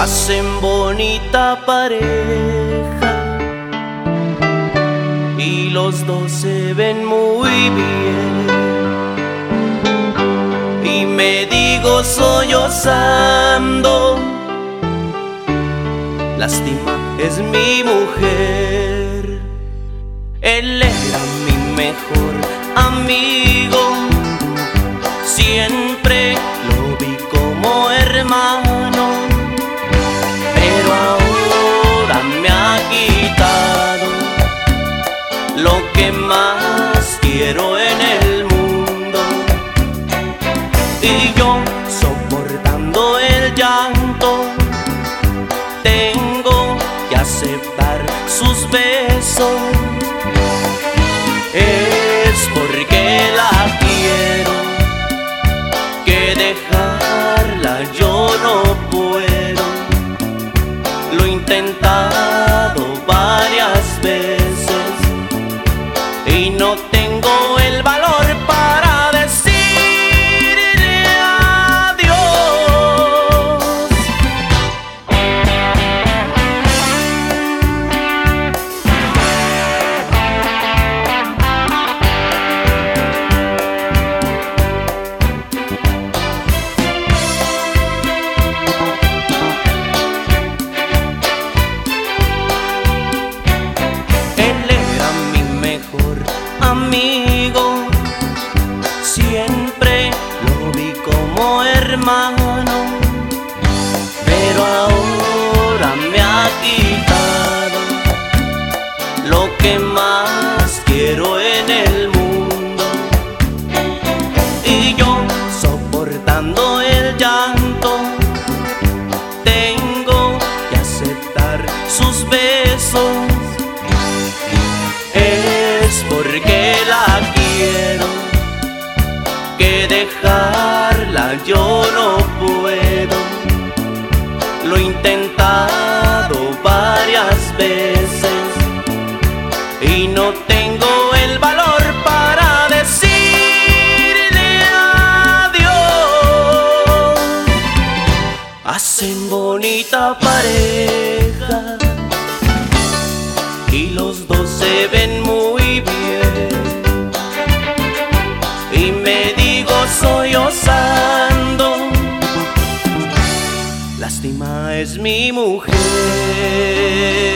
hacen bonita pareja y los dos se ven muy bien. Y me digo sollozando, lástima es mi mujer. Él era mi mejor amigo, siempre lo vi como hermano, pero ahora me ha quitado lo que más quiero en el mundo. Y yo, soportando el llanto, tengo que aceptar sus besos. Es porque la quiero, que dejarla yo no puedo. Lo he intentado varias veces y no tengo el valor para decirle adiós. Amigo, siempre lo vi como hermano, pero ahora me ha quitado lo que más quiero en el mundo. Y yo, soportando el llanto, tengo que aceptar sus besos. Es porque la quiero, que dejarla yo no puedo. Lo he intentado varias veces y no tengo el valor para decirle adiós. Hacen bonita pareja y los dos se ven muy bien. Y me digo sollozando, lástima es mi mujer.